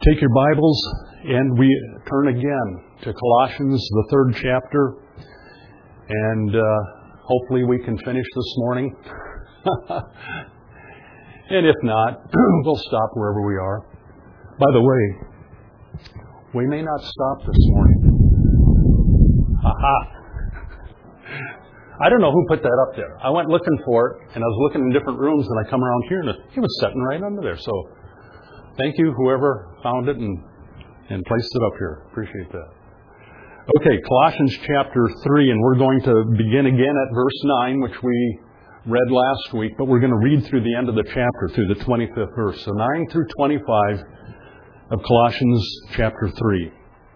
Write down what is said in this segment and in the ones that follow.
Take your Bibles and we turn again to Colossians, the 3rd chapter, and hopefully we can finish this morning. And if not, we'll stop wherever we are. By the way, we may not stop this morning. Aha! I don't know who put that up there. I went looking for it, and I was looking in different rooms, and I come around here, and it was sitting right under there. So thank you, whoever found it and placed it up here. Appreciate that. Okay, Colossians chapter 3, and we're going to begin again at verse 9, which we read last week, but we're going to read through the end of the chapter, through the 25th verse. So 9 through 25 of Colossians chapter 3.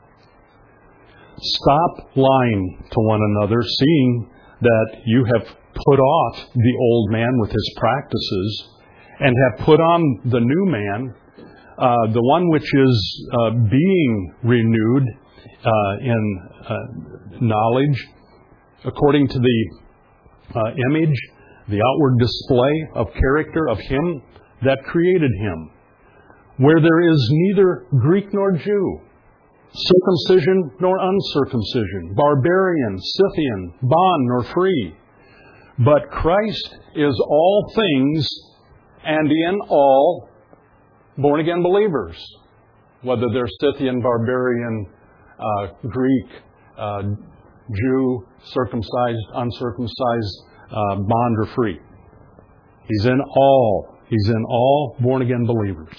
Stop lying to one another, seeing that you have put off the old man with his practices and have put on the new man, the one which is being renewed in knowledge according to the image, the outward display of character of him that created him, where there is neither Greek nor Jew, circumcision nor uncircumcision, barbarian, Scythian, bond nor free. But Christ is all things and in all born-again believers, whether they're Scythian, barbarian, Greek, Jew, circumcised, uncircumcised, bond or free. He's in all. He's in all born-again believers.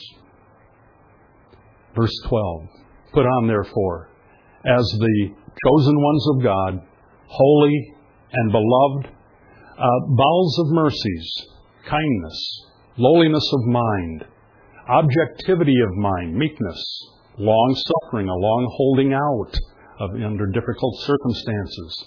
Verse 12. Put on, therefore, as the chosen ones of God, holy and beloved, bowels of mercies, kindness, lowliness of mind, objectivity of mind, meekness, long-suffering, a long holding out under difficult circumstances.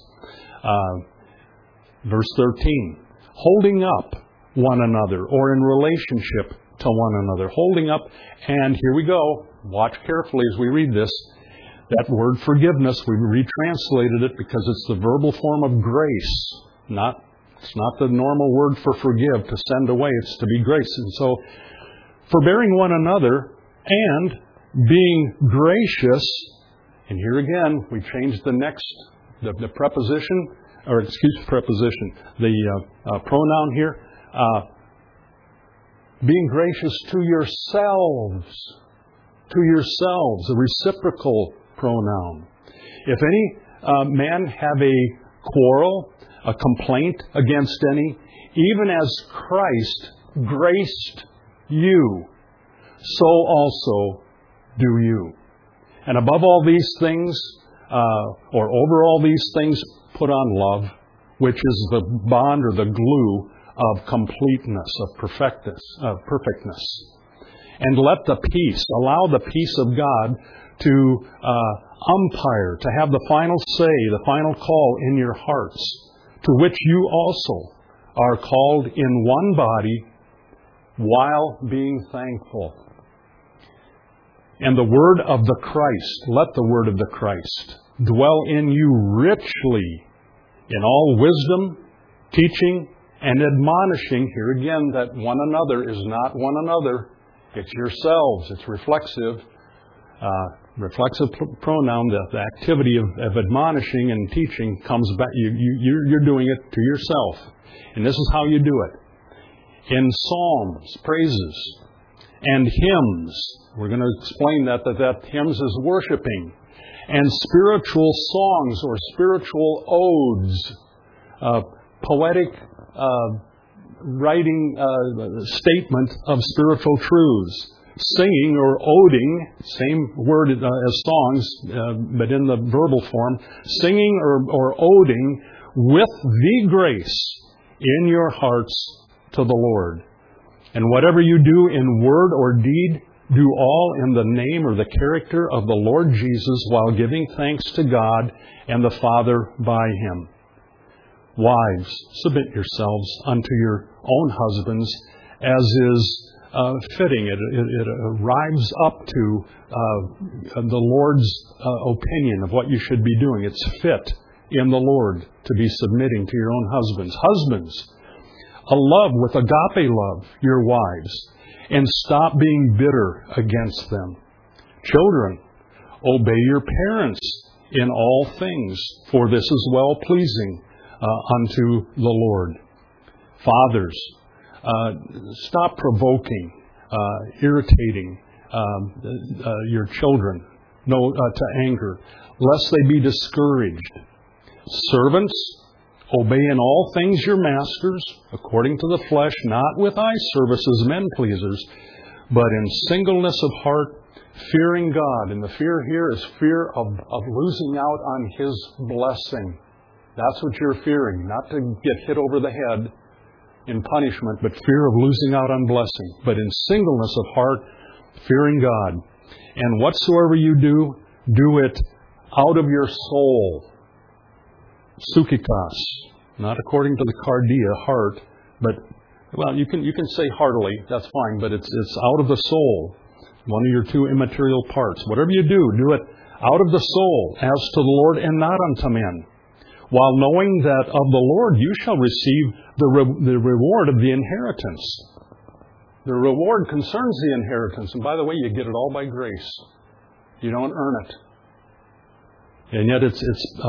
Verse 13, holding up one another or in relationship to one another. Holding up, and here we go. Watch carefully as we read this. That word forgiveness, we retranslated it because it's the verbal form of grace. It's not the normal word for forgive, to send away. It's to be grace. And so, forbearing one another and being gracious. And here again, we changed the preposition, the pronoun here. Being gracious to yourselves. To yourselves, a reciprocal pronoun. If any man have a quarrel, a complaint against any, even as Christ graced you, so also do you. And above all these things, or over all these things, put on love, which is the bond or the glue of completeness, of perfectness. And let the peace, allow the peace of God to umpire, to have the final say, the final call in your hearts, to which you also are called in one body while being thankful. And the word of the Christ, let the word of the Christ dwell in you richly in all wisdom, teaching, and admonishing. Here again, that one another is not one another. It's yourselves. It's reflexive. Reflexive pronoun. The activity of admonishing and teaching comes back. You're doing it to yourself. And this is how you do it. In psalms, praises, and hymns. We're going to explain that hymns is worshiping. And spiritual songs or spiritual odes. Poetic writing statement of spiritual truths. Singing or oding, same word as songs, but in the verbal form. Singing or oding with the grace in your hearts to the Lord. And whatever you do in word or deed, do all in the name or the character of the Lord Jesus, while giving thanks to God and the Father by Him. Wives, submit yourselves unto your own husbands, as is fitting. It arrives up to the Lord's opinion of what you should be doing. It's fit in the Lord to be submitting to your own husbands. Husbands, a love with agape love your wives, and stop being bitter against them. Children, obey your parents in all things, for this is well-pleasing unto the Lord. Fathers, stop provoking, irritating your children to anger, lest they be discouraged. Servants, obey in all things your masters, according to the flesh, not with eye service as men pleasers, but in singleness of heart, fearing God. And the fear here is fear of losing out on His blessing. That's what you're fearing, not to get hit over the head in punishment, but fear of losing out on blessing. But in singleness of heart, fearing God. And whatsoever you do, do it out of your soul. Psychikos, not according to the cardia, heart, but, well, you can say heartily, that's fine, but it's out of the soul, one of your two immaterial parts. Whatever you do it out of the soul, as to the Lord and not unto men, while knowing that of the Lord you shall receive the reward of the inheritance. The reward concerns the inheritance, and by the way, you get it all by grace. You don't earn it. And yet it's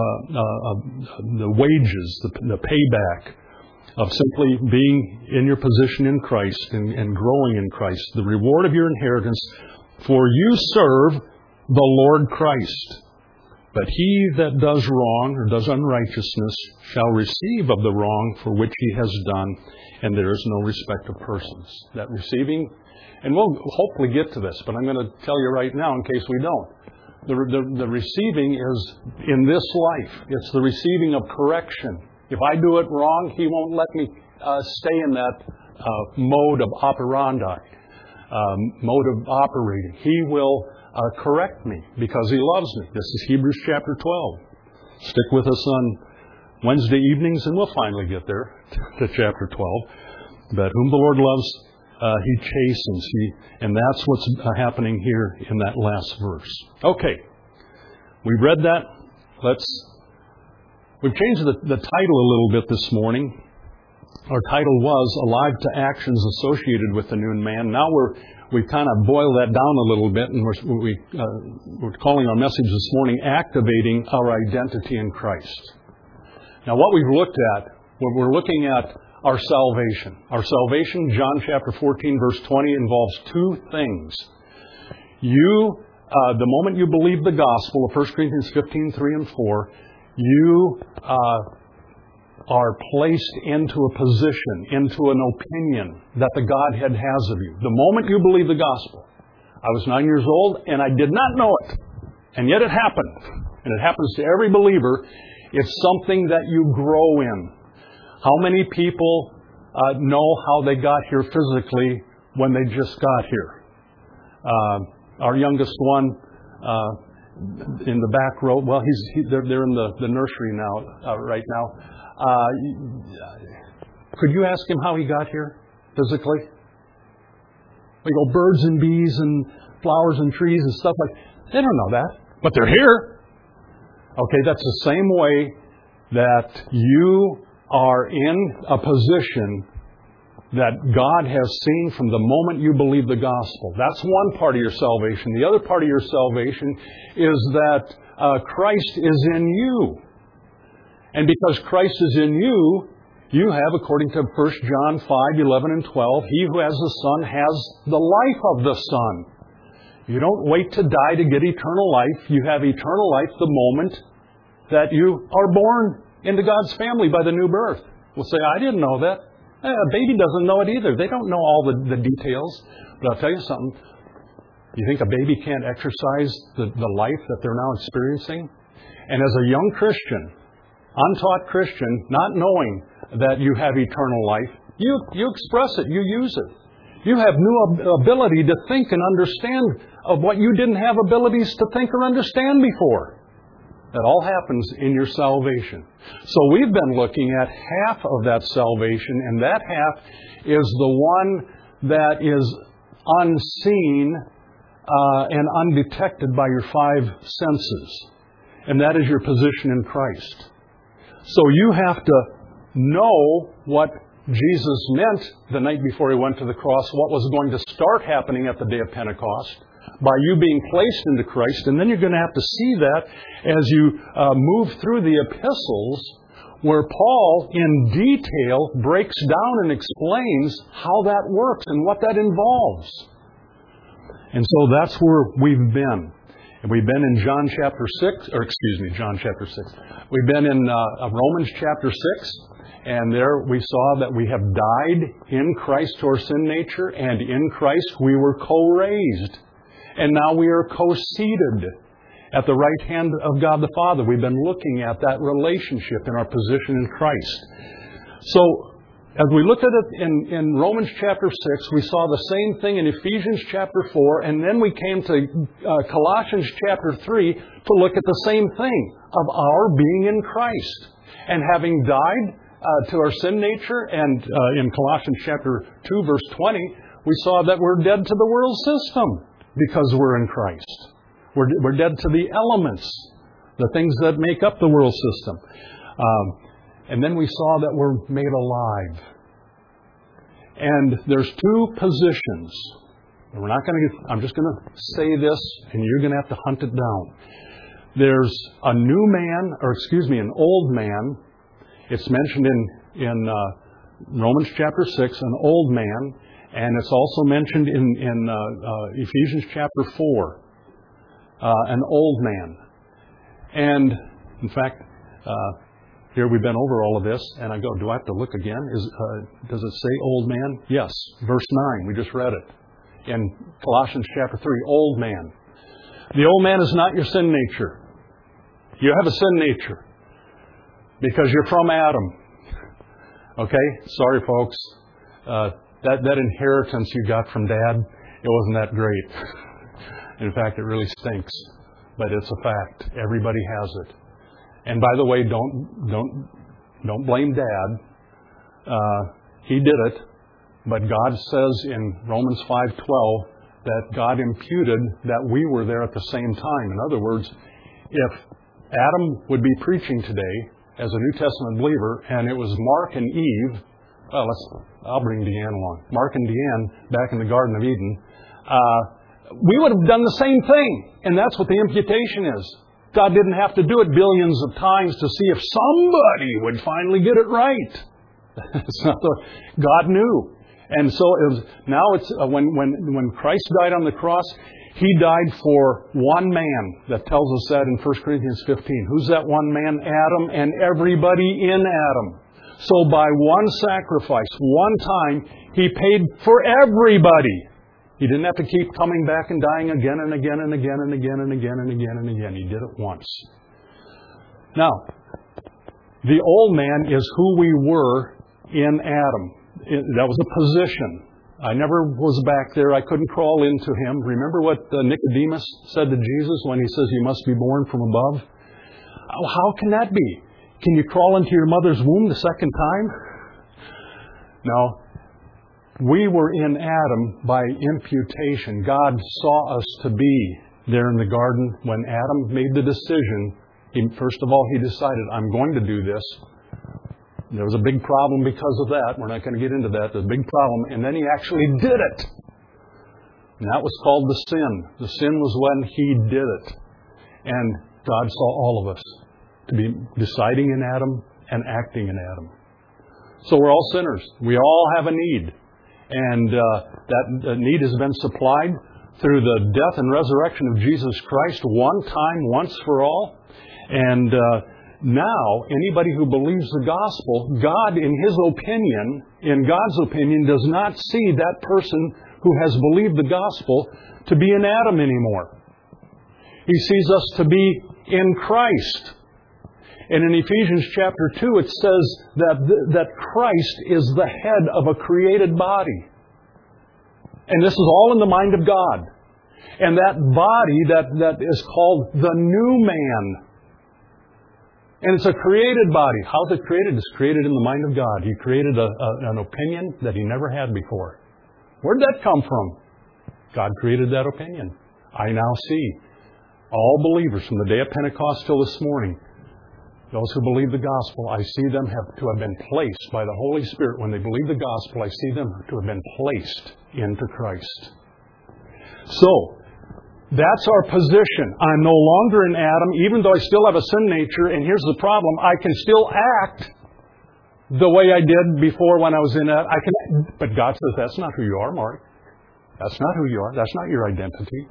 the wages, the payback of simply being in your position in Christ and growing in Christ. The reward of your inheritance, for you serve the Lord Christ. But he that does wrong or does unrighteousness shall receive of the wrong for which he has done, and there is no respect of persons. That receiving, and we'll hopefully get to this, but I'm going to tell you right now in case we don't. The receiving is in this life. It's the receiving of correction. If I do it wrong, He won't let me stay in that mode of operandi, mode of operating. He will correct me because He loves me. This is Hebrews chapter 12. Stick with us on Wednesday evenings and we'll finally get there to chapter 12. But whom the Lord loves, He chastens. And that's what's happening here in that last verse. Okay. We've read that. We've changed the title a little bit this morning. Our title was Alive to Actions Associated with the New Man. Now we've kind of boiled that down a little bit, and we're calling our message this morning Activating Our Identity in Christ. Now what we've looked at, we're looking at our salvation. Our salvation, John chapter 14, verse 20, involves two things. The moment you believe the gospel of 1 Corinthians 15, 3 and 4, you are placed into a position, into an opinion that the Godhead has of you. The moment you believe the gospel. I was 9 years old and I did not know it. And yet it happened. And it happens to every believer. It's something that you grow in. How many people know how they got here physically when they just got here? Our youngest one in the back row, well, they're in the nursery now, right now. Could you ask him how he got here physically? We go birds and bees and flowers and trees and stuff like that. They don't know that, but they're here. Okay, that's the same way that you are in a position that God has seen from the moment you believe the gospel. That's one part of your salvation. The other part of your salvation is that Christ is in you. And because Christ is in you, you have, according to 1 John 5, 11 and 12, he who has the Son has the life of the Son. You don't wait to die to get eternal life. You have eternal life the moment that you are born into God's family by the new birth. We'll say, I didn't know that. A baby doesn't know it either. They don't know all the details. But I'll tell you something. You think a baby can't exercise the life that they're now experiencing? And as a young Christian, untaught Christian, not knowing that you have eternal life, you express it, you use it. You have new ability to think and understand of what you didn't have abilities to think or understand before. That all happens in your salvation. So we've been looking at half of that salvation, and that half is the one that is unseen and undetected by your five senses. And that is your position in Christ. So you have to know what Jesus meant the night before he went to the cross, what was going to start happening at the day of Pentecost, by you being placed into Christ. And then you're going to have to see that as you move through the epistles, where Paul, in detail, breaks down and explains how that works and what that involves. And so that's where we've been. And we've been in John chapter 6. We've been in Romans chapter 6. And there we saw that we have died in Christ to our sin nature, and in Christ we were co-raised. And now we are co-seated at the right hand of God the Father. We've been looking at that relationship in our position in Christ. So, as we looked at it in Romans chapter 6, we saw the same thing in Ephesians chapter 4, and then we came to Colossians chapter 3 to look at the same thing of our being in Christ. And having died to our sin nature, and in Colossians chapter 2, verse 20, we saw that we're dead to the world system because we're in Christ. We're dead to the elements, the things that make up the world system. And then we saw that we're made alive. And there's two positions. I'm just going to say this, and you're going to have to hunt it down. There's a new man, an old man. It's mentioned in Romans chapter 6, an old man. And it's also mentioned in Ephesians chapter 4, an old man. And, in fact, here we've been over all of this, and I go, do I have to look again? Does it say old man? Yes. Verse 9, we just read it. In Colossians chapter 3, old man. The old man is not your sin nature. You have a sin nature because you're from Adam. Okay? Sorry, folks. That inheritance you got from Dad, it wasn't that great. In fact, it really stinks. But it's a fact. Everybody has it. And by the way, don't blame Dad. He did it. But God says in Romans 5:12 that God imputed that we were there at the same time. In other words, if Adam would be preaching today as a New Testament believer, and it was Mark and Eve, I'll bring Deanne along. Mark and Deanne back in the Garden of Eden, we would have done the same thing. And that's what the imputation is. God didn't have to do it billions of times to see if somebody would finally get it right. God knew. And so when Christ died on the cross, He died for one man. That tells us that in 1 Corinthians 15. Who's that one man? Adam, and everybody in Adam. So by one sacrifice, one time, He paid for everybody. He didn't have to keep coming back and dying again and again and again and again and again and again and again. He did it once. Now, the old man is who we were in Adam. That was a position. I never was back there. I couldn't crawl into Him. Remember what Nicodemus said to Jesus when He says, "You must be born from above"? How can that be? Can you crawl into your mother's womb the second time? No. We were in Adam by imputation. God saw us to be there in the garden when Adam made the decision. First of all, he decided, I'm going to do this. There was a big problem because of that. We're not going to get into that. There's a big problem. And then he actually did it. And that was called the sin. The sin was when he did it. And God saw all of us to be deciding in Adam and acting in Adam. So we're all sinners. We all have a need. And that need has been supplied through the death and resurrection of Jesus Christ one time, once for all. And now, anybody who believes the gospel, God, in God's opinion, does not see that person who has believed the gospel to be in Adam anymore. He sees us to be in Christ. And in Ephesians chapter 2, it says that Christ is the head of a created body. And this is all in the mind of God. And that body that is called the new man. And it's a created body. How's it created? It's created in the mind of God. He created an opinion that He never had before. Where did that come from? God created that opinion. I now see all believers from the day of Pentecost till this morning, those who believe the gospel, I see them to have been placed by the Holy Spirit. When they believe the gospel, I see them to have been placed into Christ. So, That's our position. I'm no longer in Adam, even though I still have a sin nature. And here's the problem. I can still act the way I did before when I was in Adam. But God says, that's not who you are, Mark. That's not who you are. That's not your identity.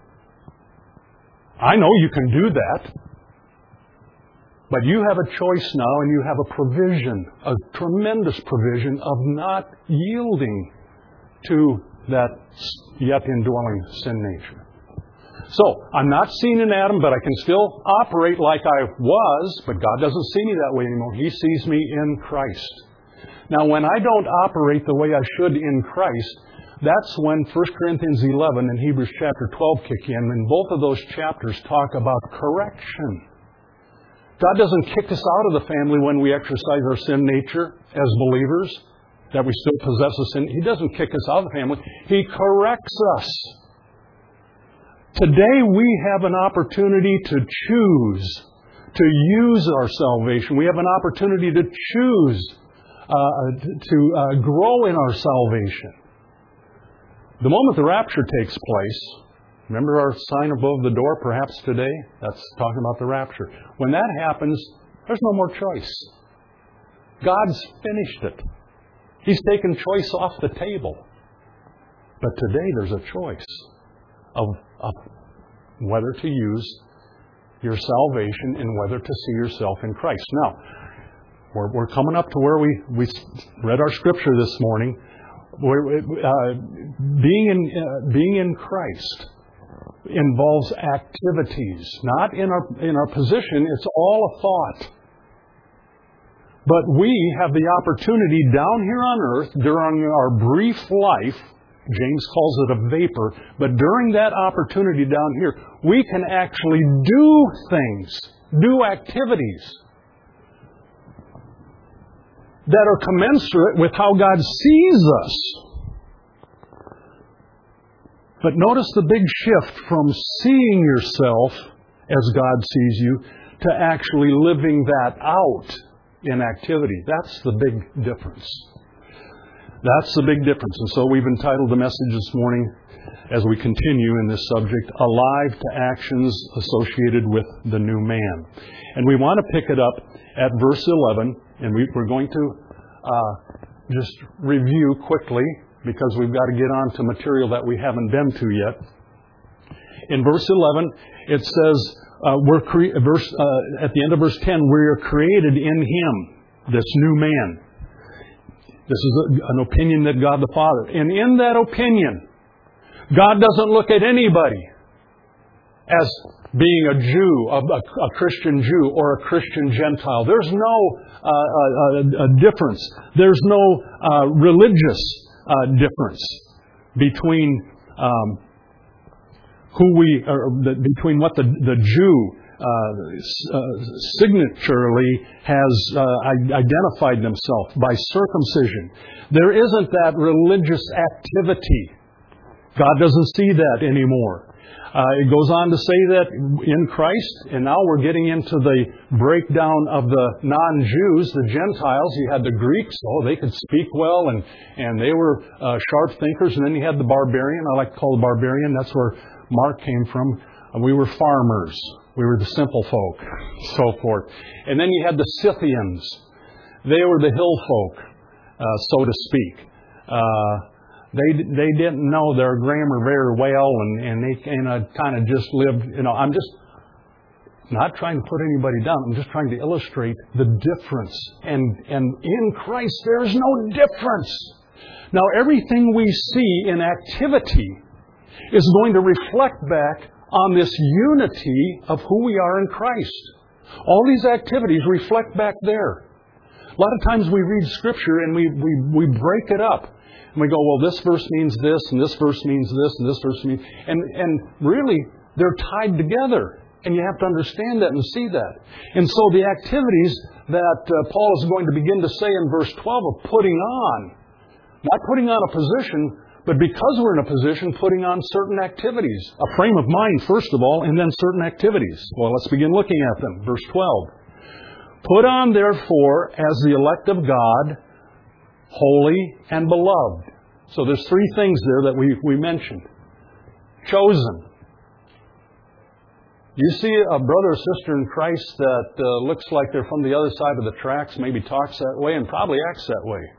I know you can do that. But you have a choice now, and you have a provision, a tremendous provision of not yielding to that yet indwelling sin nature. So, I'm not seen in Adam, but I can still operate like I was, but God doesn't see me that way anymore. He sees me in Christ. Now, when I don't operate the way I should in Christ, that's when 1 Corinthians 11 and Hebrews chapter 12 kick in, and both of those chapters talk about correction. God doesn't kick us out of the family when we exercise our sin nature as believers, that we still possess a sin. He doesn't kick us out of the family. He corrects us. Today we have an opportunity to choose to use our salvation. We have an opportunity to choose to grow in our salvation. The moment the rapture takes place, remember our sign above the door perhaps today? That's talking about the rapture. When that happens, there's no more choice. God's finished it. He's taken choice off the table. But today there's a choice of whether to use your salvation and whether to see yourself in Christ. Now, we're coming up to where we read our scripture this morning. Being in Christ involves activities, not in our position. It's all a thought. But we have the opportunity down here on earth during our brief life. James calls it a vapor. But during that opportunity down here, we can actually do things, do activities that are commensurate with how God sees us. But notice the big shift from seeing yourself as God sees you to actually living that out in activity. That's the big difference. That's the big difference. And so we've entitled the message this morning, as we continue in this subject, Alive to Actions Associated with the New Man. And we want to pick it up at verse 11, and we're going to just review quickly, because we've got to get on to material that we haven't been to yet. In verse 11, it says, at the end of verse 10, we are created in Him, this new man. This is an opinion that God the Father. And in that opinion, God doesn't look at anybody as being a Jew, a Christian Jew, or a Christian Gentile. There's no difference. There's no religious difference between between what the Jew signaturely has identified themselves by circumcision. There isn't that religious activity. God doesn't see that anymore. It goes on to say that in Christ, and now we're getting into the breakdown of the non-Jews, the Gentiles. You had the Greeks, they could speak well, and they were sharp thinkers. And then you had the barbarian. I like to call the barbarian. That's where Mark came from. We were farmers. We were the simple folk, so forth. And then you had the Scythians. They were the hill folk, so to speak. They didn't know their grammar very well, and they kind of just lived. I'm just not trying to put anybody down. I'm just trying to illustrate the difference. And in Christ, there is no difference. Now, everything we see in activity is going to reflect back on this unity of who we are in Christ. All these activities reflect back there. A lot of times we read Scripture and we break it up. And we go, well, this verse means this, and this verse means this, and this verse means... And really, they're tied together. And you have to understand that and see that. And so the activities that Paul is going to begin to say in verse 12 of putting on, not putting on a position, but because we're in a position, putting on certain activities. A frame of mind, first of all, and then certain activities. Well, let's begin looking at them. Verse 12. Put on, therefore, as the elect of God, holy and beloved. So there's three things there that we mentioned. Chosen. You see a brother or sister in Christ that looks like they're from the other side of the tracks, maybe talks that way and probably acts that way.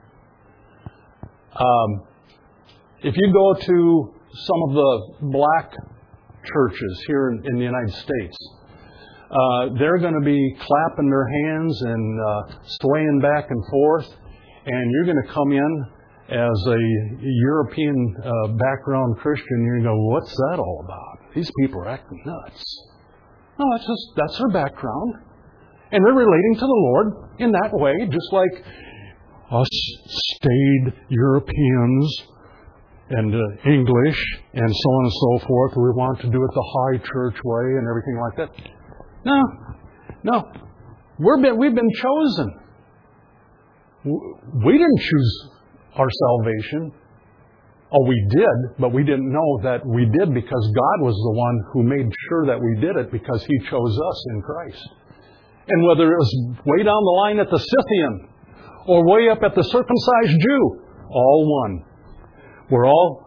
If you go to some of the black churches here in the United States, they're going to be clapping their hands and swaying back and forth, and you're going to come in as a European background Christian, you're going to go, what's that all about? These people are acting nuts. No, that's their background. And they're relating to the Lord in that way, just like us staid Europeans and English and so on and so forth. We want to do it the high church way and everything like that. No. We've been chosen. We didn't choose our salvation. Oh, we did, but we didn't know that we did because God was the one who made sure that we did it because He chose us in Christ. And whether it was way down the line at the Scythian or way up at the circumcised Jew, all one. We're all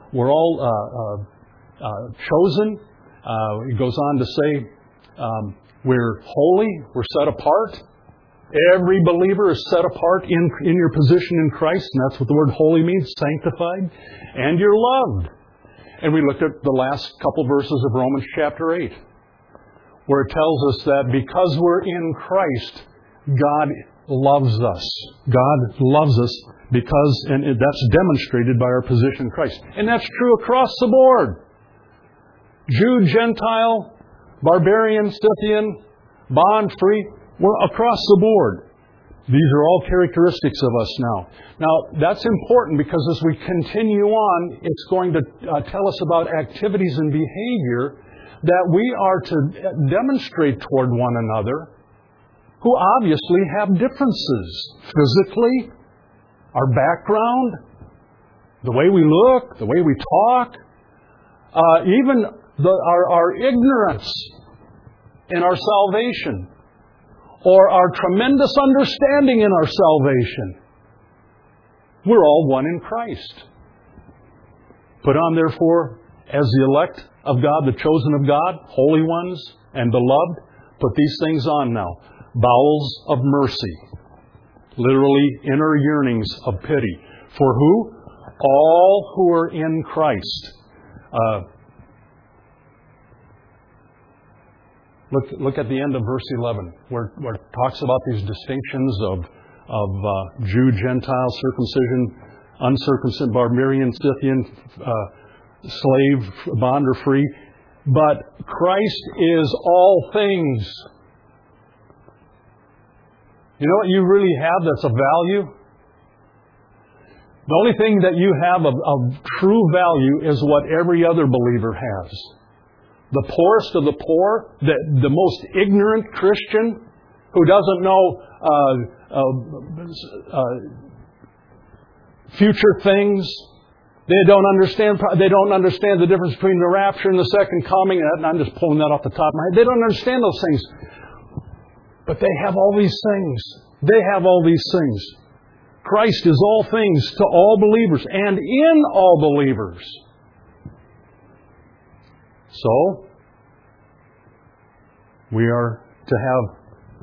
chosen. It goes on to say we're holy, we're set apart. Every believer is set apart in your position in Christ, and that's what the word holy means, sanctified. And you're loved. And we looked at the last couple verses of Romans chapter 8, where it tells us that because we're in Christ, God loves us. God loves us because, and that's demonstrated by our position in Christ. And that's true across the board. Jew, Gentile, barbarian, Scythian, bond, free, we're across the board. These are all characteristics of us now. Now, that's important because as we continue on, it's going to tell us about activities and behavior that we are to demonstrate toward one another who obviously have differences physically, our background, the way we look, the way we talk, even our ignorance in our salvation, or our tremendous understanding in our salvation. We're all one in Christ. Put on, therefore, as the elect of God, the chosen of God, holy ones and beloved, put these things on now. Bowels of mercy. Literally, inner yearnings of pity. For who? All who are in Christ. Look at the end of verse 11, where it talks about these distinctions of Jew, Gentile, circumcision, uncircumcision, barbarian, Scythian, slave, bond or free. But Christ is all things. You know what you really have that's of value? The only thing that you have of true value is what every other believer has. The poorest of the poor, the most ignorant Christian who doesn't know future things. They don't understand the difference between the rapture and the second coming. And I'm just pulling that off the top of my head. They don't understand those things. But they have all these things. They have all these things. Christ is all things to all believers and in all believers. So, we are to have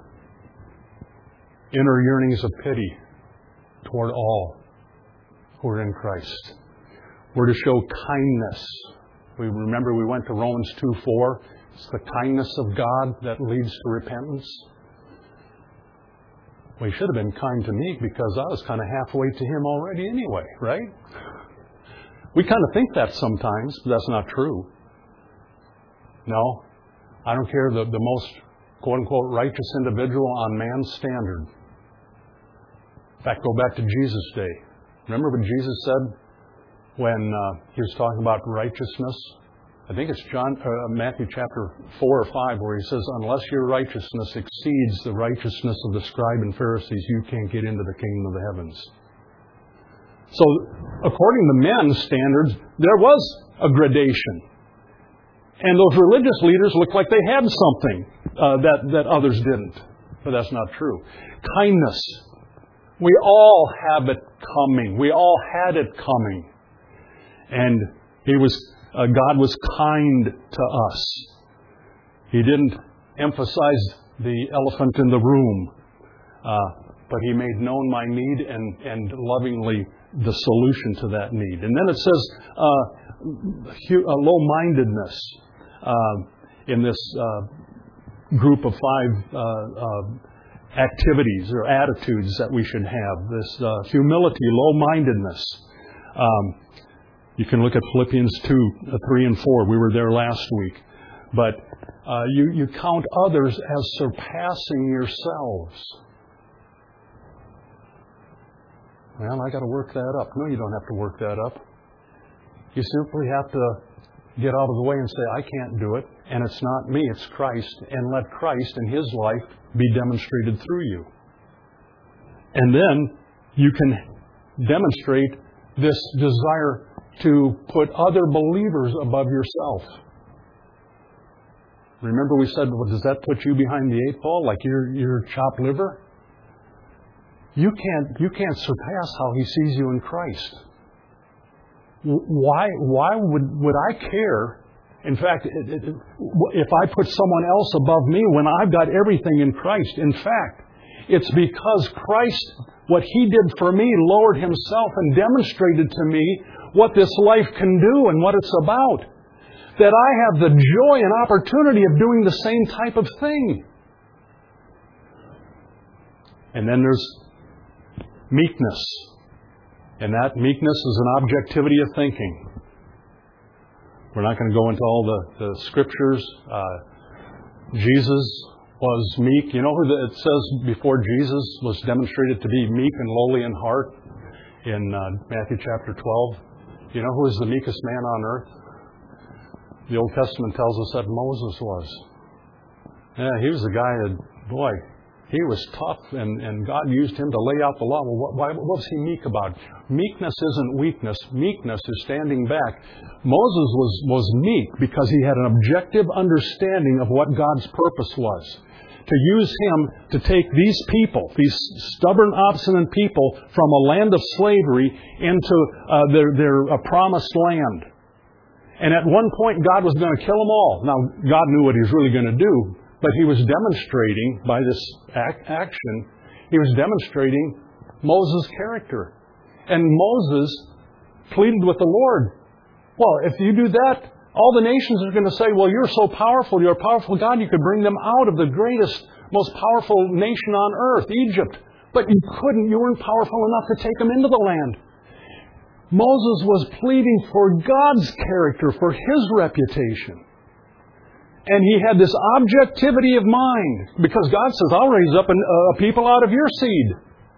inner yearnings of pity toward all who are in Christ. We're to show kindness. We went to Romans 2:4. It's the kindness of God that leads to repentance. Well, He should have been kind to me because I was kind of halfway to Him already anyway, right? We kind of think that sometimes, but that's not true. No, I don't care the most quote-unquote righteous individual on man's standard. In fact, go back to Jesus' day. Remember what Jesus said when He was talking about righteousness? I think it's Matthew chapter 4 or 5 where He says, unless your righteousness exceeds the righteousness of the scribe and Pharisees, you can't get into the kingdom of the heavens. So, according to men's standards, there was a gradation. And those religious leaders looked like they had something that others didn't. But that's not true. Kindness. We all have it coming. We all had it coming. And God was kind to us. He didn't emphasize the elephant in the room, but He made known my need and lovingly the solution to that need. And then it says low-mindedness in this group of 5 activities or attitudes that we should have. This humility, low-mindedness. You can look at Philippians 2, 3 and 4. We were there last week. But you count others as surpassing yourselves. Well, I got to work that up. No, you don't have to work that up. You simply have to get out of the way and say, I can't do it, and it's not me, it's Christ, and let Christ and His life be demonstrated through you. And then you can demonstrate this desire to put other believers above yourself. Remember we said, well, does that put you behind the 8 ball, like your chopped liver? You can't surpass how He sees you in Christ. Why would I care? In fact, if I put someone else above me when I've got everything in Christ. In fact, it's because Christ, what He did for me, lowered Himself and demonstrated to me what this life can do and what it's about, that I have the joy and opportunity of doing the same type of thing. And then there's meekness. And that meekness is an objectivity of thinking. We're not going to go into all the scriptures. Jesus was meek. You know who it says before Jesus was demonstrated to be meek and lowly in heart? In Matthew chapter 12. You know who is the meekest man on earth? The Old Testament tells us that Moses was. Yeah, he was the guy that, boy, he was tough, and God used him to lay out the law. Well, what was he meek about? Meekness isn't weakness. Meekness is standing back. Moses was meek because he had an objective understanding of what God's purpose was. To use him to take these people, these stubborn, obstinate people, from a land of slavery into their promised land. And at one point, God was going to kill them all. Now, God knew what He was really going to do, but He was demonstrating, by this action, He was demonstrating Moses' character. And Moses pleaded with the Lord. Well, if you do that, all the nations are going to say, well, you're so powerful, you're a powerful God, you could bring them out of the greatest, most powerful nation on earth, Egypt. But you couldn't, you weren't powerful enough to take them into the land. Moses was pleading for God's character, for His reputation. And he had this objectivity of mind, because God says, I'll raise up a people out of your seed.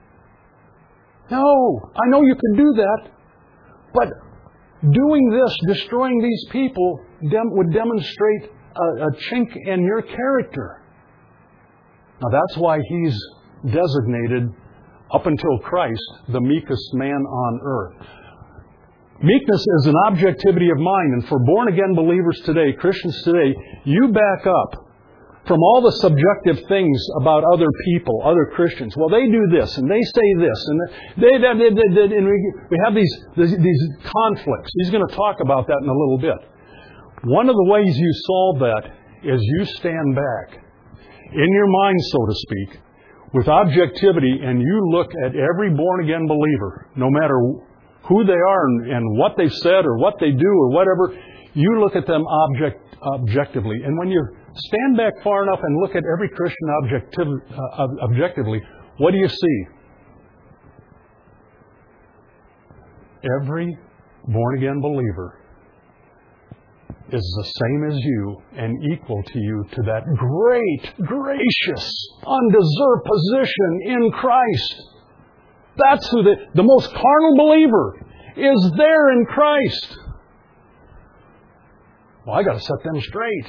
No, I know you can do that, but doing this, destroying these people, would demonstrate a chink in your character. Now that's why He's designated, up until Christ, the meekest man on earth. Meekness is an objectivity of mind, and for born-again believers today, Christians today, you back up from all the subjective things about other people, other Christians. Well, they do this, and they say this, and and we have these conflicts. He's going to talk about that in a little bit. One of the ways you solve that is you stand back in your mind, so to speak, with objectivity, and you look at every born-again believer, no matter who they are and what they've said or what they do or whatever, you look at them objectively. And when you stand back far enough and look at every Christian objectively, what do you see? Every born-again believer is the same as you and equal to you to that great, gracious, undeserved position in Christ. That's who the most carnal believer is there in Christ. Well, I got to set them straight.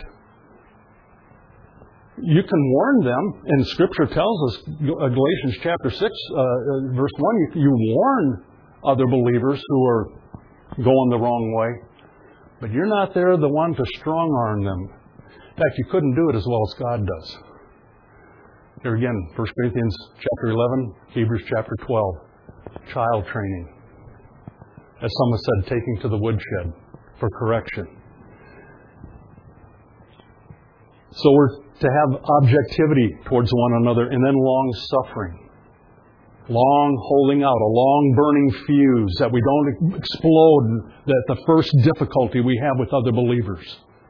You can warn them, and Scripture tells us, Galatians chapter 6, verse 1, you warn other believers who are going the wrong way. But you're not there the one to strong-arm them. In fact, you couldn't do it as well as God does. Here again, 1 Corinthians chapter 11, Hebrews chapter 12. Child training. As someone said, taking to the woodshed for correction. So we're to have objectivity towards one another, and then long-suffering. Long holding out, a long burning fuse, that we don't explode at the first difficulty we have with other believers.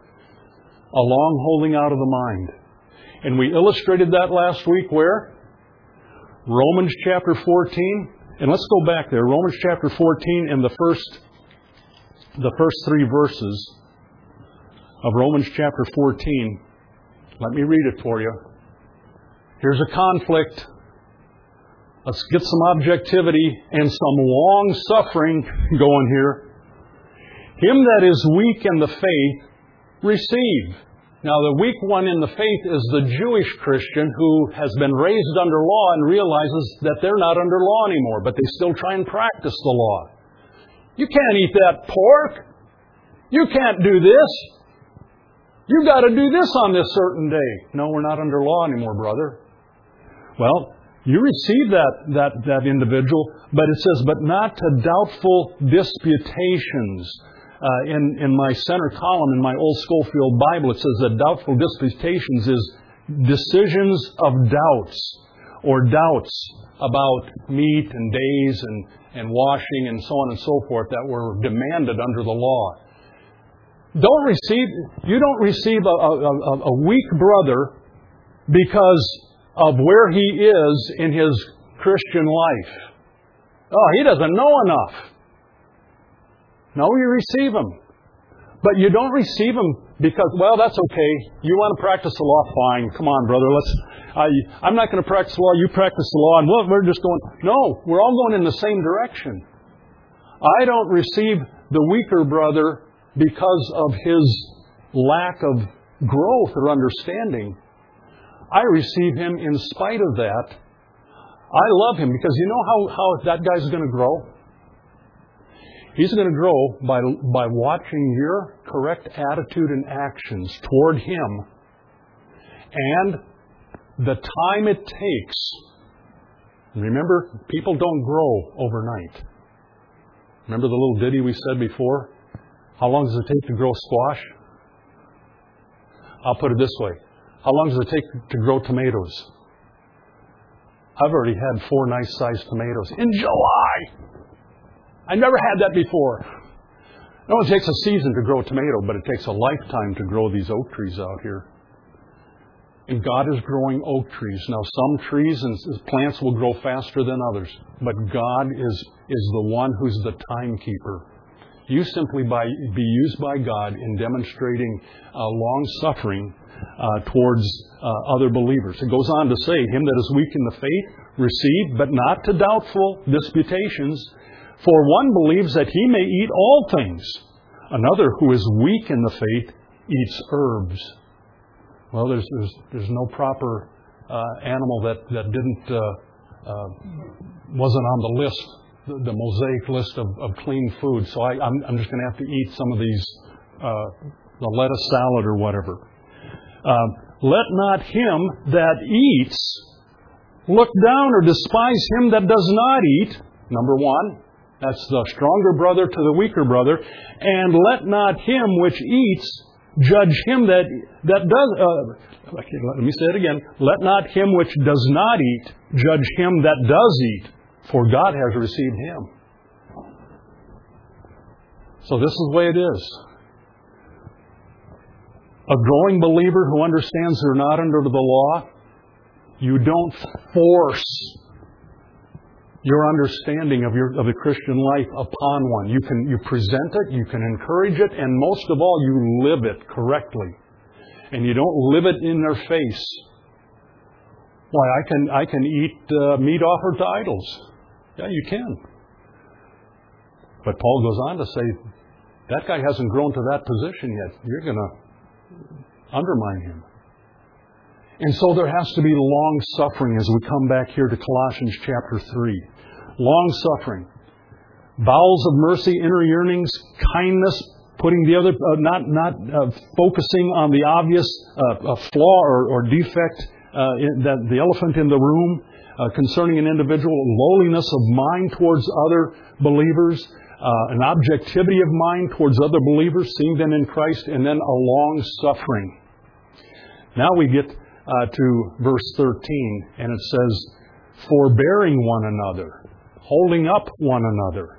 A long holding out of the mind. And we illustrated that last week where? Romans chapter 14. And let's go back there. Romans chapter 14 and the first 3 verses of Romans chapter 14. Let me read it for you. Here's a conflict. Let's get some objectivity and some long suffering going here. Him that is weak in the faith, receive. Now, the weak one in the faith is the Jewish Christian who has been raised under law and realizes that they're not under law anymore, but they still try and practice the law. You can't eat that pork. You can't do this. You got to do this on this certain day. No, we're not under law anymore, brother. Well, you receive that individual, but it says, but not to doubtful disputations. In my center column in my old Schofield Bible, it says that doubtful disputations is decisions of doubts, or doubts about meat and days and washing and so on and so forth that were demanded under the law. You don't receive a weak brother because of where he is in his Christian life. Oh, he doesn't know enough. No, you receive him. But you don't receive him because, well, that's okay. You want to practice the law? Fine. Come on, brother. I'm not going to practice the law. You practice the law. And we're just going. No, we're all going in the same direction. I don't receive the weaker brother because of his lack of growth or understanding. I receive him in spite of that. I love him because you know how that guy's going to grow? He's going to grow by watching your correct attitude and actions toward him and the time it takes. Remember, people don't grow overnight. Remember the little ditty we said before? How long does it take to grow squash? I'll put it this way. How long does it take to grow tomatoes? I've already had 4 nice-sized tomatoes in July. I never had that before. It only takes a season to grow a tomato, but it takes a lifetime to grow these oak trees out here. And God is growing oak trees. Now, some trees and plants will grow faster than others, but God is the one who's the timekeeper. You simply be used by God in demonstrating long-suffering towards other believers. It goes on to say, him that is weak in the faith, receive, but not to doubtful disputations. For one believes that he may eat all things. Another who is weak in the faith eats herbs. Well, there's no proper animal that wasn't on the list, the Mosaic list of clean food. So I'm just going to have to eat some of these, the lettuce salad or whatever. Let not him that eats look down or despise him that does not eat. Number one. That's the stronger brother to the weaker brother. And let not him which eats judge him that does... let me say it again. Let not him which does not eat judge him that does eat, for God has received him. So this is the way it is. A growing believer who understands they're not under the law, you don't force your understanding of the Christian life upon one. You present it, you can encourage it, and most of all, you live it correctly. And you don't live it in their face. Why, I can eat meat offered to idols. Yeah, you can. But Paul goes on to say, that guy hasn't grown to that position yet. You're going to undermine him. And so there has to be long-suffering as we come back here to Colossians chapter 3. Long-suffering. Bowels of mercy, inner yearnings, kindness, putting the other, not focusing on the obvious flaw or defect, the elephant in the room, concerning an individual, lowliness of mind towards other believers, an objectivity of mind towards other believers, seeing them in Christ, and then a long-suffering. Now we get to verse 13, and it says, forbearing one another, holding up one another.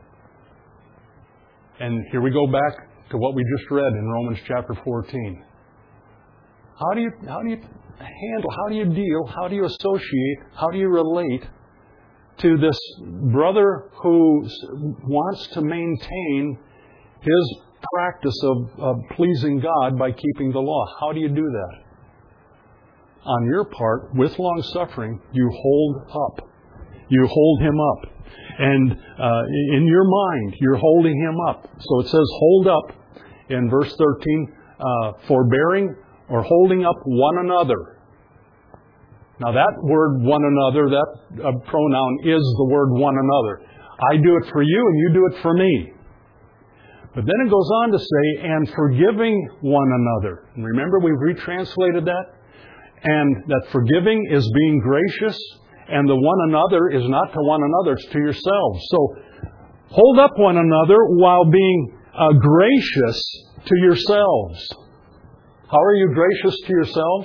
And here we go back to what we just read in Romans chapter 14. How do you handle, how do you deal, how do you associate, how do you relate to this brother who wants to maintain his practice of pleasing God by keeping the law? How do you do that? On your part, with long suffering, you hold up. You hold him up. And in your mind, you're holding him up. So it says hold up in verse 13, forbearing or holding up one another. Now that word one another, that pronoun is the word one another. I do it for you and you do it for me. But then it goes on to say, and forgiving one another. And remember, we've retranslated that. And that forgiving is being gracious, and the one another is not to one another, it's to yourselves. So hold up one another while being gracious to yourselves. How are you gracious to yourself?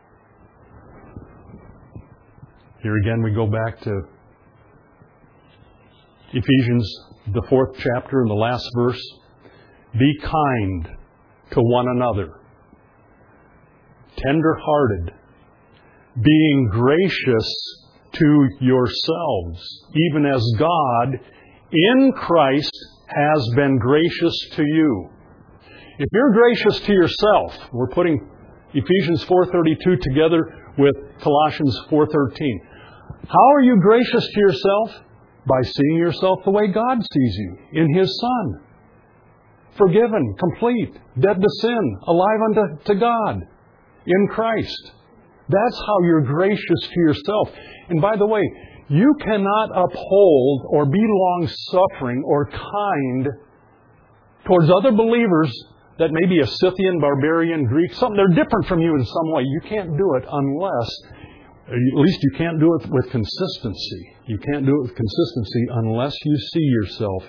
Here again we go back to Ephesians, the 4th chapter and the last verse. Be kind to one another, tender-hearted, being gracious to yourselves, even as God in Christ has been gracious to you. If you're gracious to yourself, we're putting Ephesians 4:32 together with Colossians 4:13. How are you gracious to yourself? By seeing yourself the way God sees you, in His Son. Forgiven, complete, dead to sin, alive unto God, in Christ. That's how you're gracious to yourself. And by the way, you cannot uphold or be long-suffering or kind towards other believers that may be a Scythian, barbarian, Greek, something they're different from you in some way. You can't do it unless, at least you can't do it with consistency. You can't do it with consistency unless you see yourself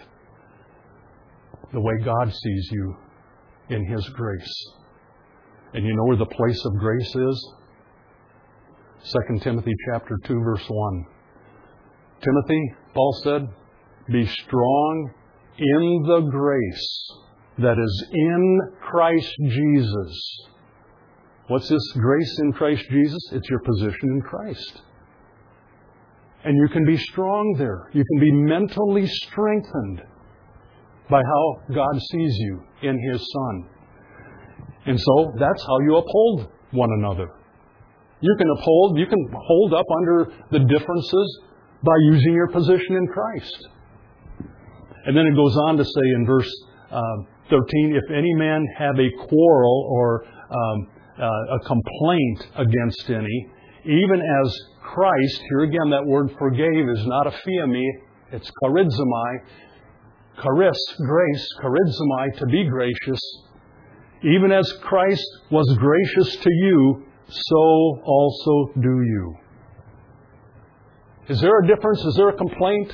the way God sees you in His grace. And you know where the place of grace is? 2 Timothy chapter 2, verse 1. Timothy, Paul said, be strong in the grace that is in Christ Jesus. What's this grace in Christ Jesus? It's your position in Christ. And you can be strong there. You can be mentally strengthened by how God sees you in His Son. And so that's how you uphold one another. You can hold up under the differences by using your position in Christ. And then it goes on to say in verse 13, if any man have a quarrel or a complaint against any, even as Christ, here again that word forgave is not a phiemi, it's charizomai, charis, grace, charizomai, to be gracious. Even as Christ was gracious to you, so also do you. Is there a difference? Is there a complaint?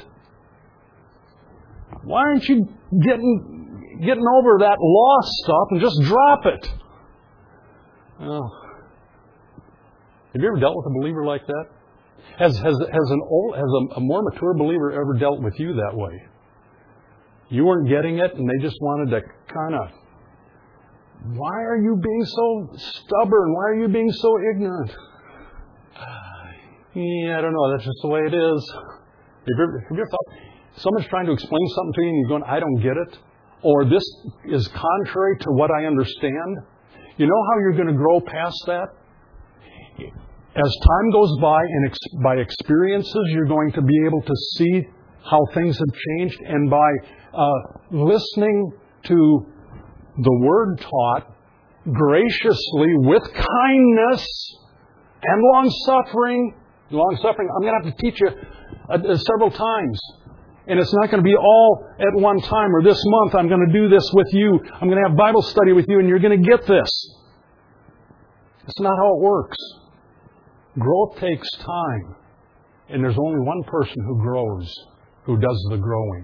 Why aren't you getting over that law stuff and just drop it? Well, have you ever dealt with a believer like that? Has a more mature believer ever dealt with you that way? You weren't getting it and they just wanted to kind of, why are you being so stubborn? Why are you being so ignorant? Yeah, I don't know. That's just the way it is. Have you ever thought someone's trying to explain something to you and you're going, I don't get it? Or this is contrary to what I understand? You know how you're going to grow past that? As time goes by and by experiences, you're going to be able to see how things have changed. And by listening to the Word taught graciously with kindness and long-suffering, I'm going to have to teach you several times. And it's not going to be all at one time, or this month I'm going to do this with you. I'm going to have Bible study with you and you're going to get this. It's not how it works. Growth takes time. And there's only one person who grows, who does the growing.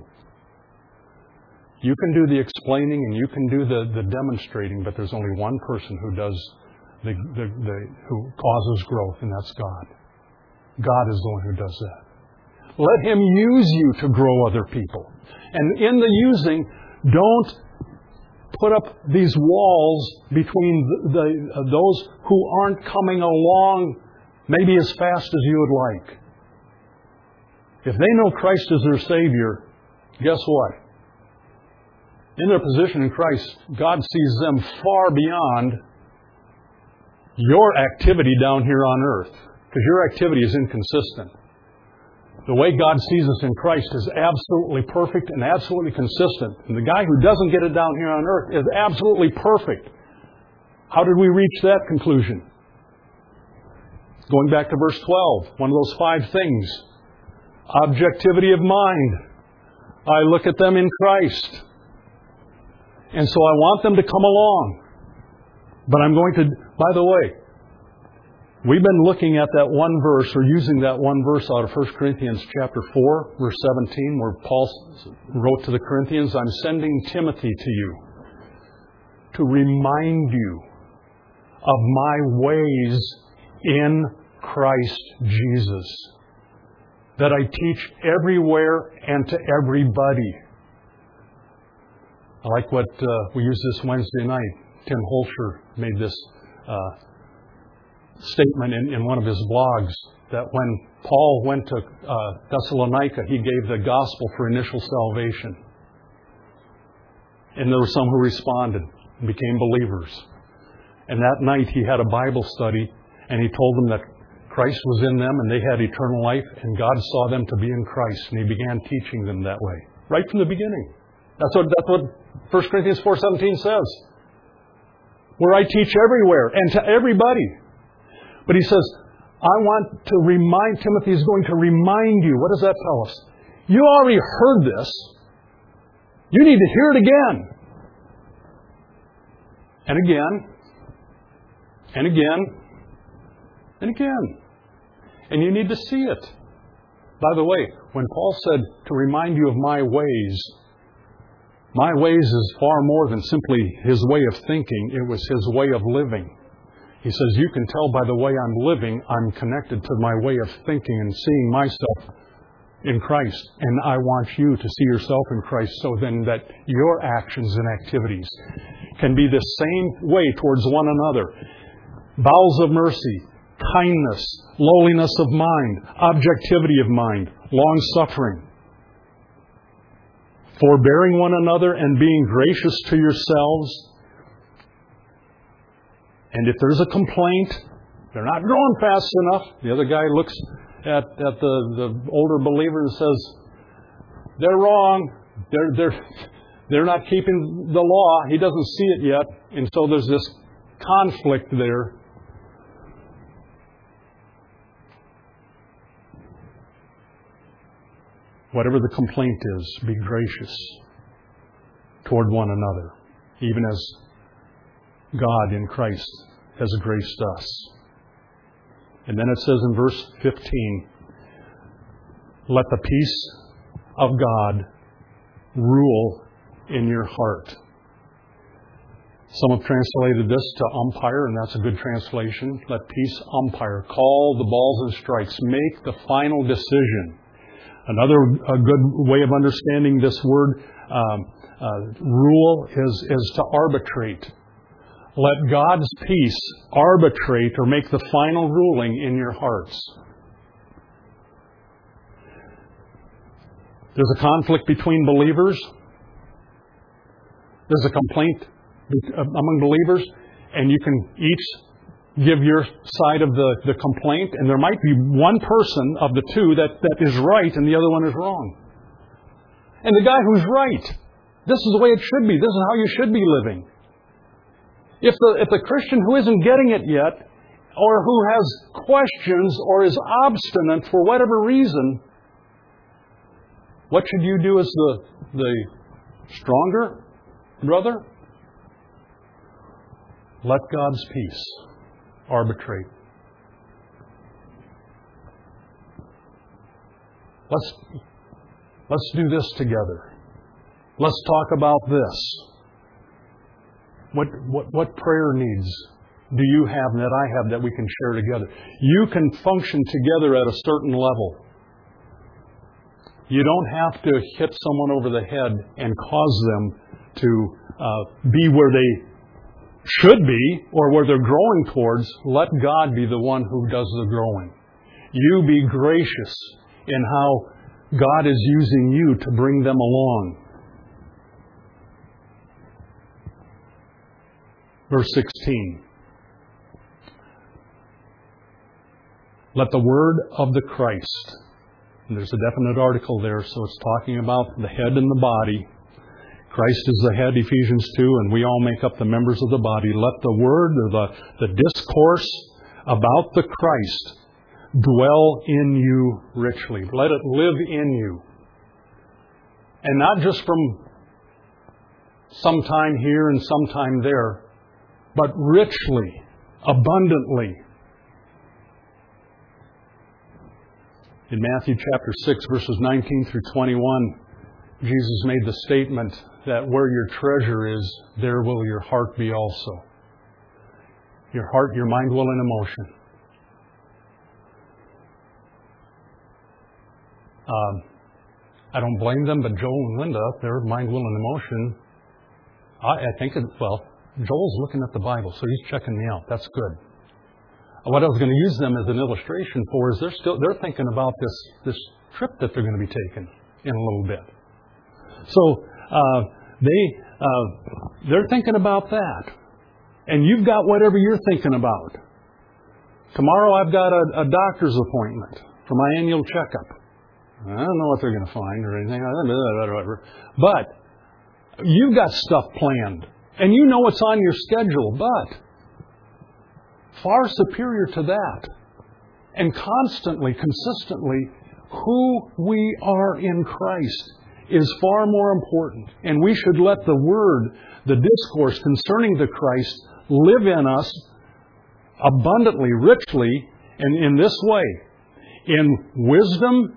You can do the explaining and you can do the demonstrating, but there's only one person who does who causes growth, and that's God. God is the one who does that. Let Him use you to grow other people. And in the using, don't put up these walls between those who aren't coming along maybe as fast as you would like. If they know Christ as their Savior, guess what? In their position in Christ, God sees them far beyond your activity down here on earth, because your activity is inconsistent. The way God sees us in Christ is absolutely perfect and absolutely consistent. And the guy who doesn't get it down here on earth is absolutely perfect. How did we reach that conclusion? Going back to verse 12, one of those 5 things. Objectivity of mind. I look at them in Christ. And so I want them to come along. But I'm going to, by the way, we've been looking at that one verse, or using that one verse out of 1 Corinthians chapter 4, verse 17, where Paul wrote to the Corinthians, I'm sending Timothy to you to remind you of my ways in Christ Jesus, that I teach everywhere and to everybody. I like what we used this Wednesday night. Tim Holscher made this statement in one of his blogs, that when Paul went to Thessalonica, he gave the gospel for initial salvation. And there were some who responded and became believers. And that night he had a Bible study, and he told them that Christ was in them and they had eternal life, and God saw them to be in Christ, and He began teaching them that way. Right from the beginning. That's what 1 Corinthians 4:17 says. Where I teach everywhere and to everybody. But he says, I want to remind, Timothy is going to remind you. What does that tell us? You already heard this. You need to hear it again. And again. And again. And again. And you need to see it. By the way, when Paul said to remind you of my ways is far more than simply his way of thinking. It was his way of living. He says, you can tell by the way I'm living, I'm connected to my way of thinking and seeing myself in Christ. And I want you to see yourself in Christ, so then that your actions and activities can be the same way towards one another. Bowels of mercy, kindness, lowliness of mind, objectivity of mind, long-suffering, forbearing one another and being gracious to yourselves. And if there's a complaint, they're not growing fast enough. The other guy looks at the older believer and says, they're wrong. They're not keeping the law. He doesn't see it yet. And so there's this conflict there. Whatever the complaint is, be gracious toward one another, even as God in Christ has graced us. And then it says in verse 15, let the peace of God rule in your heart. Some have translated this to umpire, and that's a good translation. Let peace umpire. Call the balls and strikes. Make the final decision. Another good way of understanding this word, rule, is to arbitrate. Let God's peace arbitrate or make the final ruling in your hearts. There's a conflict between believers. There's a complaint among believers, and you can each give your side of the complaint, and there might be one person of the two that is right and the other one is wrong. And the guy who's right, this is the way it should be. This is how you should be living. If the Christian who isn't getting it yet, or who has questions, or is obstinate for whatever reason, what should you do as the stronger brother? Let God's peace arbitrate. Let's do this together. Let's talk about this. What prayer needs do you have and that I have that we can share together? You can function together at a certain level. You don't have to hit someone over the head and cause them to be where they should be or where they're growing towards. Let God be the one who does the growing. You be gracious in how God is using you to bring them along. Verse 16. Let the word of the Christ. And there's a definite article there, so it's talking about the head and the body. Christ is the head, Ephesians 2, and we all make up the members of the body. Let the word or the discourse about the Christ dwell in you richly. Let it live in you. And not just from sometime here and sometime there, but richly, abundantly. In Matthew chapter 6, verses 19 through 21, Jesus made the statement that where your treasure is, there will your heart be also. Your heart, your mind, will, and emotion. I don't blame them, but Joel and Linda, their mind, will, and emotion, I think, Joel's looking at the Bible, so he's checking me out. That's good. What I was going to use them as an illustration for is they're thinking about this trip that they're going to be taking in a little bit. So they're thinking about that, and you've got whatever you're thinking about. Tomorrow I've got a doctor's appointment for my annual checkup. I don't know what they're going to find or anything, but you've got stuff planned, and you know what's on your schedule, but far superior to that, and constantly, consistently, who we are in Christ is far more important. And we should let the Word, the discourse concerning the Christ, live in us abundantly, richly, and in this way. In wisdom,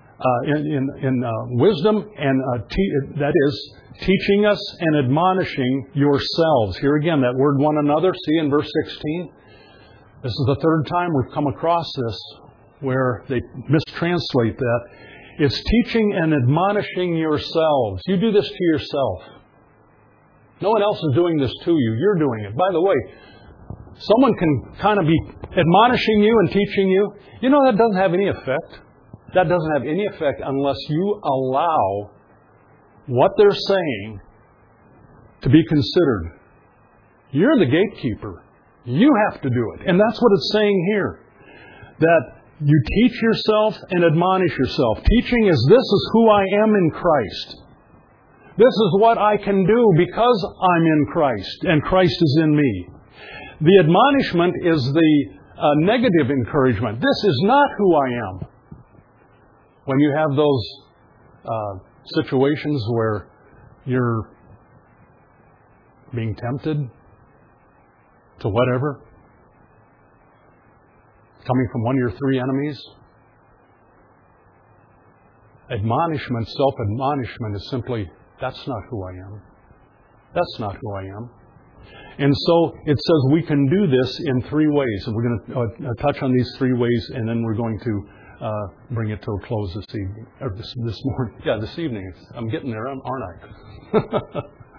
wisdom, and that is teaching us and admonishing yourselves. Here again, that word one another, see in verse 16? This is the third time we've come across this where they mistranslate that. It's teaching and admonishing yourselves. You do this to yourself. No one else is doing this to you. You're doing it. By the way, someone can kind of be admonishing you and teaching you. You know, that doesn't have any effect. That doesn't have any effect unless you allow what they're saying to be considered. You're the gatekeeper. You have to do it. And that's what it's saying here. That you teach yourself and admonish yourself. Teaching is, this is who I am in Christ. This is what I can do because I'm in Christ and Christ is in me. The admonishment is the negative encouragement. This is not who I am. When you have those situations where you're being tempted to whatever, coming from one of your three enemies, admonishment, self-admonishment is simply, that's not who I am. That's not who I am. And so it says we can do this in three ways. And we're going to touch on these three ways, and then we're going to bring it to a close this evening, or this morning. Yeah, this evening. I'm getting there, aren't I?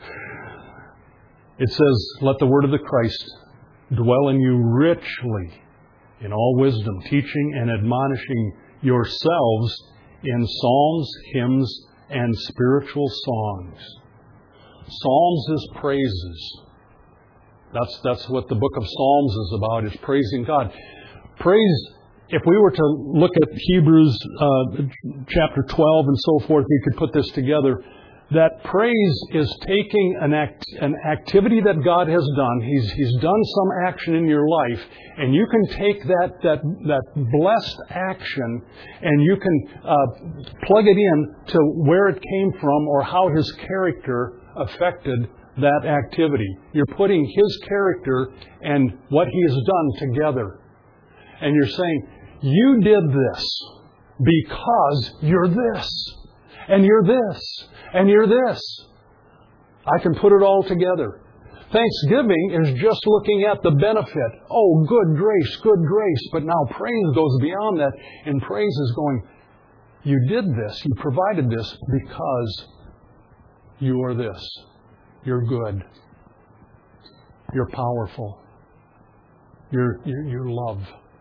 It says, let the word of the Christ dwell in you richly in all wisdom, teaching and admonishing yourselves in psalms, hymns, and spiritual songs. Psalms is praises. That's what the book of Psalms is about, is praising God. Praise, if we were to look at Hebrews chapter 12 and so forth, we could put this together. That praise is taking an activity that God has done. He's done some action in your life, and you can take that blessed action and you can plug it in to where it came from or how His character affected that activity. You're putting His character and what He has done together. And you're saying, you did this because you're this, and you're this, and you're this. I can put it all together. Thanksgiving is just looking at the benefit. Oh, good grace, good grace. But now praise goes beyond that. And praise is going, you did this, you provided this because you are this. You're good. You're powerful. You're love.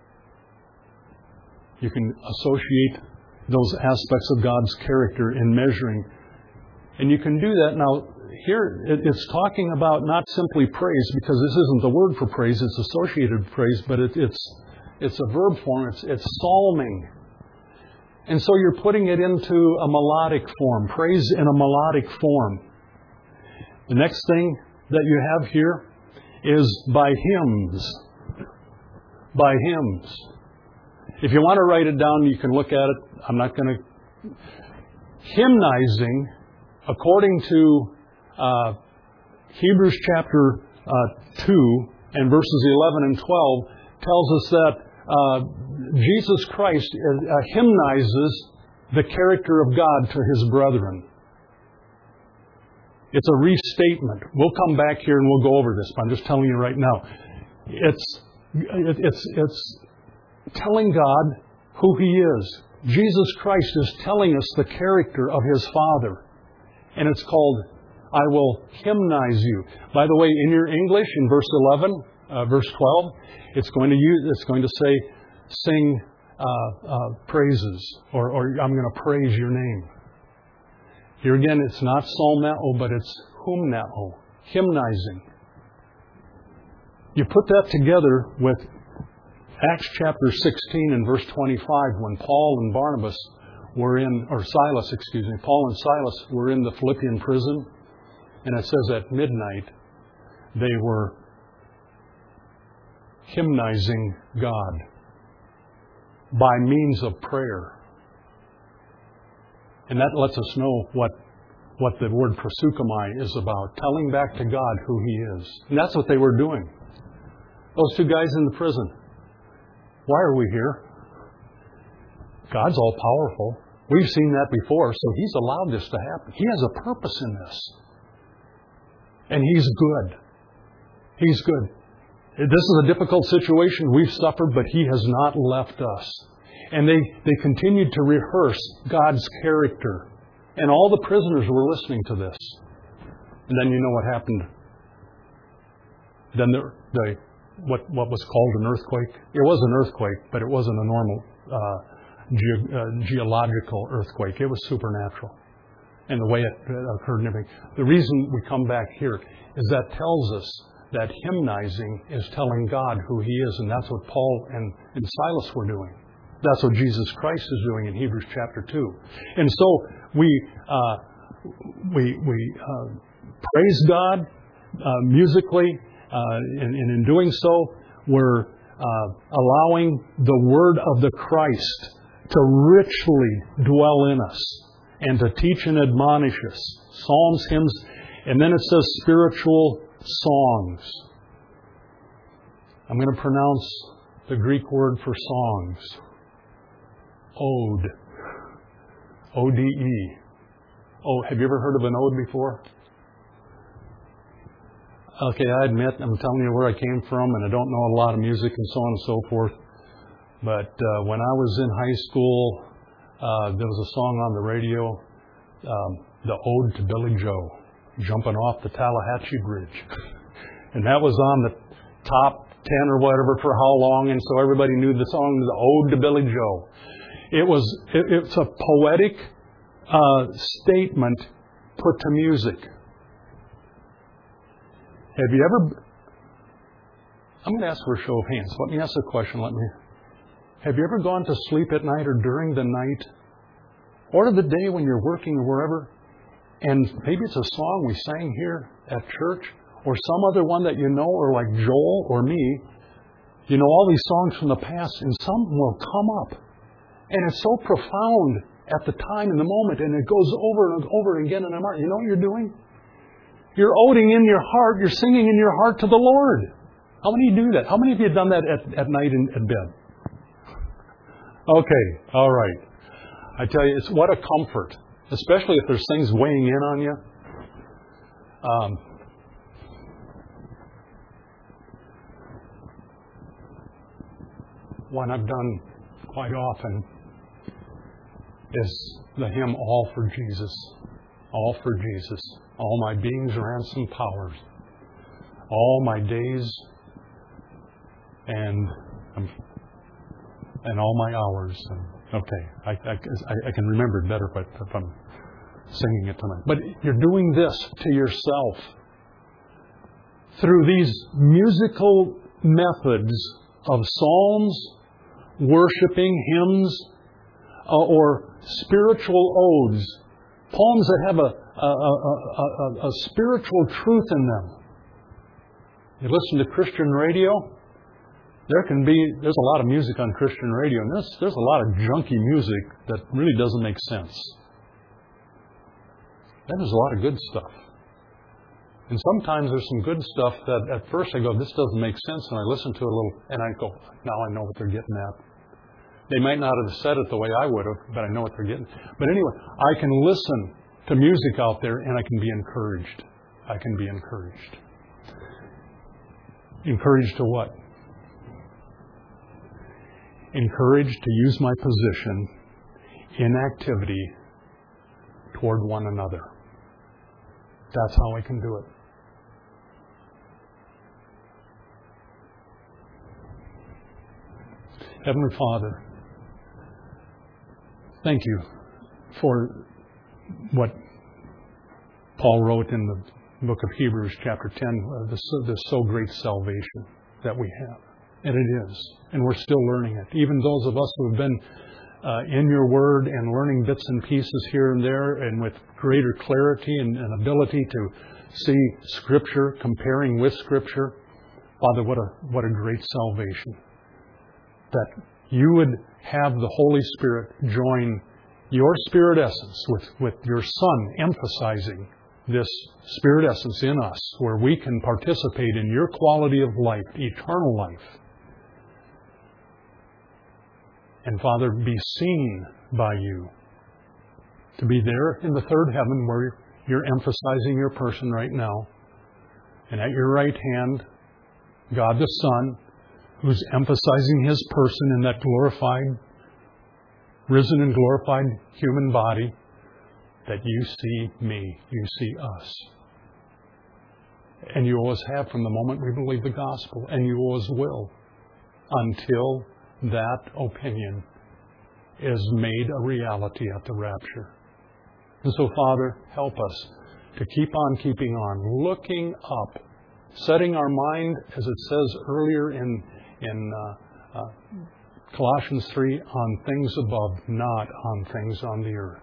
You can associate those aspects of God's character in measuring. And you can do that. Now, here it's talking about not simply praise, because this isn't the word for praise, it's associated praise, but it's a verb form, it's psalming. And so you're putting it into a melodic form, praise in a melodic form. The next thing that you have here is by hymns. By hymns. If you want to write it down, you can look at it. I'm not going to. Hymnizing, according to Hebrews chapter 2 and verses 11 and 12, tells us that Jesus Christ hymnizes the character of God to His brethren. It's a restatement. We'll come back here and we'll go over this, but I'm just telling you right now. It's telling God who He is. Jesus Christ is telling us the character of His Father. And it's called, I will hymnize you. By the way, in your English, in verse 11, verse 12, it's going to say, sing praises, or I'm going to praise your name. Here again, it's not psalmeo, but it's humnao, hymnizing. You put that together with Acts chapter 16 and verse 25, when Paul and Barnabas were in, or Silas, excuse me, Paul and Silas were in the Philippian prison, and it says at midnight they were hymnizing God by means of prayer. And that lets us know what the word proseuchomai is about, telling back to God who He is. And that's what they were doing. Those two guys in the prison. Why are we here? God's all powerful. We've seen that before, so He's allowed this to happen. He has a purpose in this. And He's good. He's good. This is a difficult situation we've suffered, but He has not left us. And they continued to rehearse God's character. And all the prisoners were listening to this. And then you know what happened. Then what was called an earthquake. It was an earthquake, but it wasn't a normal geological earthquake. It was supernatural. And the way it occurred and everything. The reason we come back here is that tells us that hymnizing is telling God who He is. And that's what Paul and Silas were doing. That's what Jesus Christ is doing in Hebrews chapter 2. And so we praise God musically, and in doing so, we're allowing the Word of the Christ to richly dwell in us and to teach and admonish us. Psalms, hymns, and then it says spiritual songs. I'm going to pronounce the Greek word for songs. Ode. O-D-E. Oh, have you ever heard of an ode before? Okay, I admit, I'm telling you where I came from, and I don't know a lot of music and so on and so forth. But when I was in high school, there was a song on the radio, the Ode to Billy Joe, jumping off the Tallahatchie Bridge. And that was on the top 10 or whatever for how long, and so everybody knew the song, the Ode to Billy Joe. It's a poetic statement put to music. Have you ever... I'm going to ask for a show of hands. Let me ask a question. Have you ever gone to sleep at night or during the night or the day when you're working or wherever, and maybe it's a song we sang here at church or some other one that you know, or like Joel or me, you know all these songs from the past, and some will come up. And it's so profound at the time, in the moment, and it goes over and over again in our heart. You know what you're doing? You're oding in your heart, you're singing in your heart to the Lord. How many do that? How many of you have done that at night in bed? Okay, all right. I tell you, it's what a comfort, especially if there's things weighing in on you. one I've done quite often is the hymn, All for Jesus. All for Jesus. All my being's ransom powers. All my days and all my hours. Okay, I can remember it better if I'm singing it tonight. But you're doing this to yourself through these musical methods of psalms, worshiping hymns, or spiritual odes, poems that have a spiritual truth in them. You listen to Christian radio, there's a lot of music on Christian radio, and there's a lot of junky music that really doesn't make sense. Then there's a lot of good stuff. And sometimes there's some good stuff that at first I go, this doesn't make sense, and I listen to it a little, and I go, now I know what they're getting at. They might not have said it the way I would have, but I know what they're getting. But anyway, I can listen to music out there, and I can be encouraged. I can be encouraged. Encouraged to what? Encouraged to use my position in activity toward one another. That's how I can do it. Heavenly Father, thank you for what Paul wrote in the book of Hebrews chapter 10, the so great salvation that we have. And it is. And we're still learning it. Even those of us who have been in your word and learning bits and pieces here and there, and with greater clarity and ability to see Scripture, comparing with Scripture. Father, what a great salvation. That you would have the Holy Spirit join your Spirit essence with your Son, emphasizing this Spirit essence in us, where we can participate in your quality of life, eternal life. And Father, be seen by you. To be there in the third heaven where you're emphasizing your person right now. And at your right hand, God the Son, who's emphasizing His person in that glorified, risen and glorified human body, that you see me, you see us. And you always have from the moment we believe the gospel, and you always will, until that opinion is made a reality at the rapture. And so, Father, help us to keep on keeping on, looking up, setting our mind, as it says earlier in Colossians 3, on things above, not on things on the earth.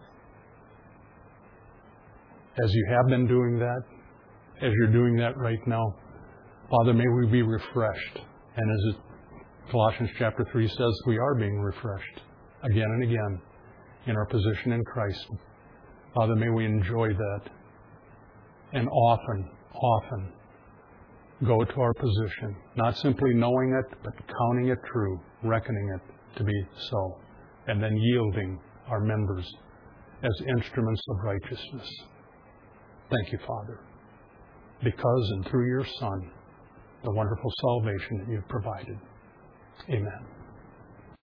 As you have been doing that, as you're doing that right now, Father, may we be refreshed. And as Colossians chapter 3 says, we are being refreshed again and again in our position in Christ. Father, may we enjoy that and often go to our position, not simply knowing it, but counting it true, reckoning it to be so, and then yielding our members as instruments of righteousness. Thank you, Father, because and through your Son, the wonderful salvation that you've provided. Amen.